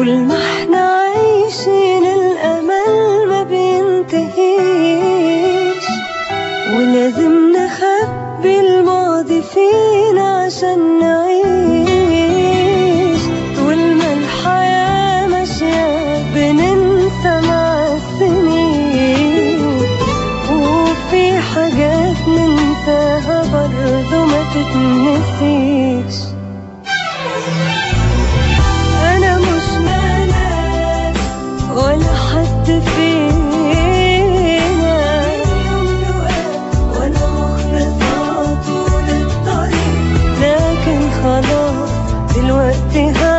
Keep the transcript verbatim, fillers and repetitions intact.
طول ما احنا عايشين الأمل ما بينتهيش، ولازم نخبي الماضي فينا عشان نعيش. طول ما الحياة ماشية بننسى مع السنين، وفي حاجات ننساها برضه ما تتنسيش. أنا مش ملاك ولا حد فينا، وأنا مخلصة طول الطريق، لكن خلاص دلوقتي